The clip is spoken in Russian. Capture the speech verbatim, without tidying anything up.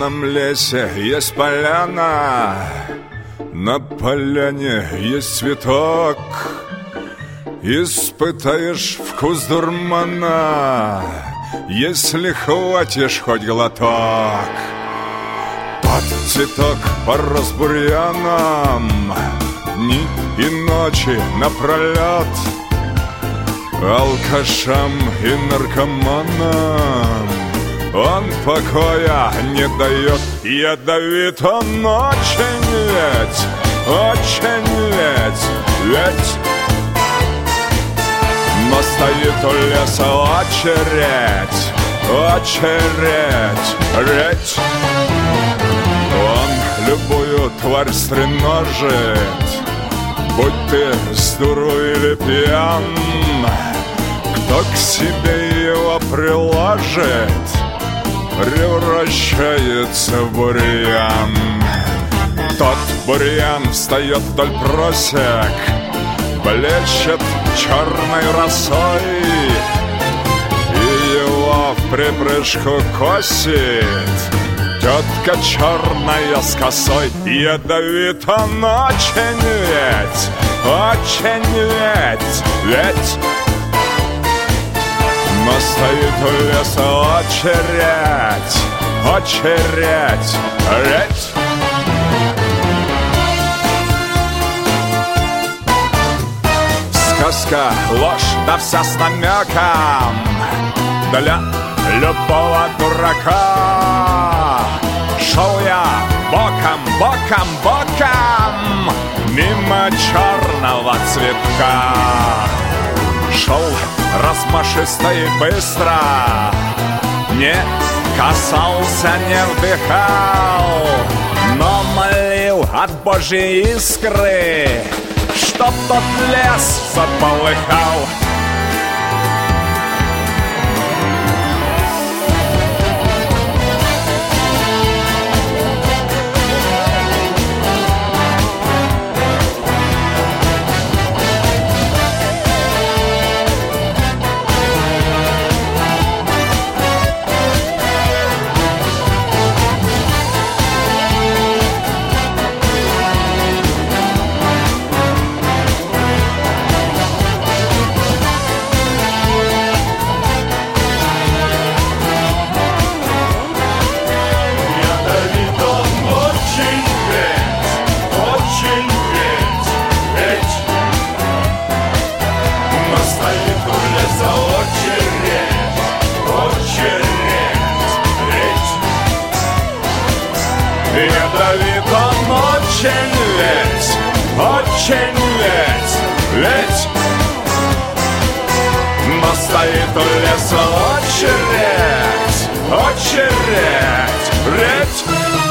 темном лесе есть поляна, на поляне есть цветок. Испытаешь вкус дурмана, если хватишь хоть глоток. Под цветок порос бурьяном, дни и ночи напролет. Алкашам и наркоманам он покоя не дает. Ядовит он очень ведь, очень ведь, ведь. Но стоит у леса очередь, очередь, редь. Он любую тварь стреножит, будь ты с дуру или пьян. Кто к себе его приложит, превращается в бурьян. Тот бурьян встает вдоль просек, блещет черной росой, и его в припрыжку косит тетка черная с косой. Ядовит он очень ведь, очень ведь, ведь. Но стоит у леса очередь, очередь, редь. Сказка, ложь, да вся с намеком для любого дурака. Шел я боком, боком, боком мимо черного цветка. Шел размашисто и быстро, не касался, не вдыхал, но молил от Божьей искры, чтоб тот лес заполыхал. Ядовит он очень ведь, очень ведь, ведь. Но стоит у леса очередь, очередь, редь.